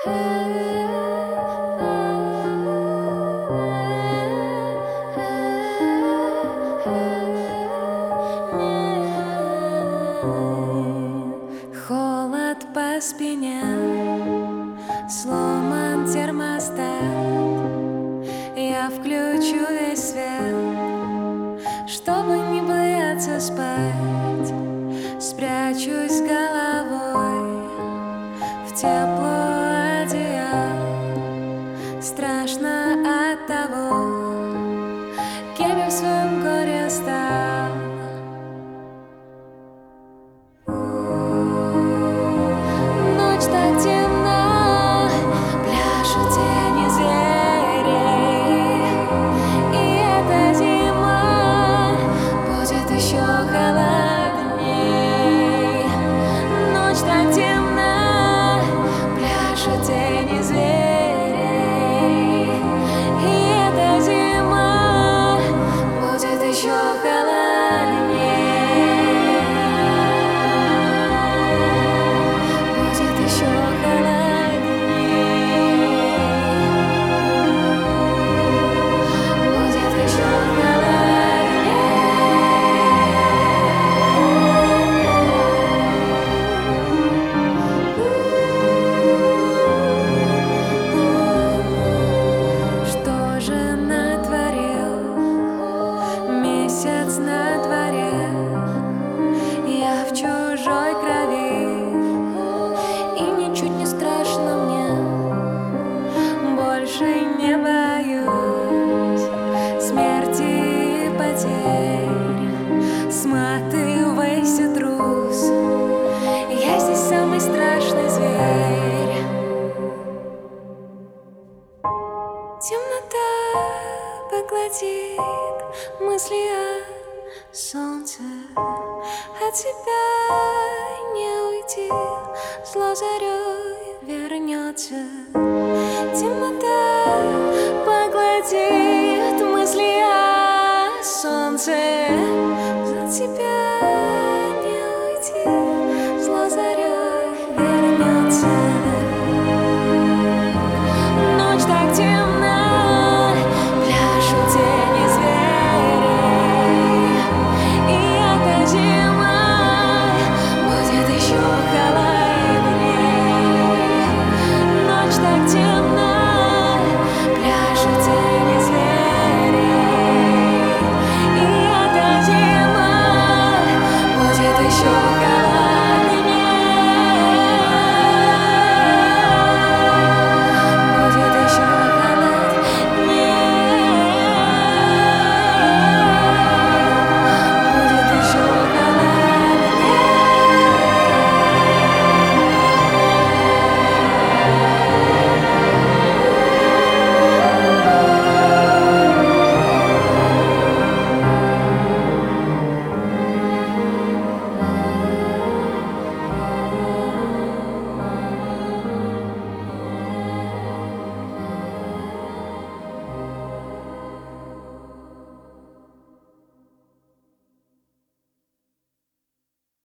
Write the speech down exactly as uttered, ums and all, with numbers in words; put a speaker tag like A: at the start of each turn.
A: Холод по спине, сломан термостат. Я включу весь свет, чтобы не бояться спать. Спрячусь головой в тепло одеял. Страшно от того, кем я в своем горе стал. Ночь так темна, пляшут тени зверей, и эта зима будет еще холодней. Ночь так темна, пляшут тени зверей, и эта зима будет еще холодней. Будет еще холодней. Будет еще холодней. Что же натворил месяц на дворе? Я в чужой крови, и ничуть не страшно мне. Больше не боюсь смерти и потерь. Сматывайся, трус, я здесь самый страшный зверь. Темнота поглотит мысли о солнце. От тебя не уйти, зло зарей вернется. Темнота поглотит мысли о солнце.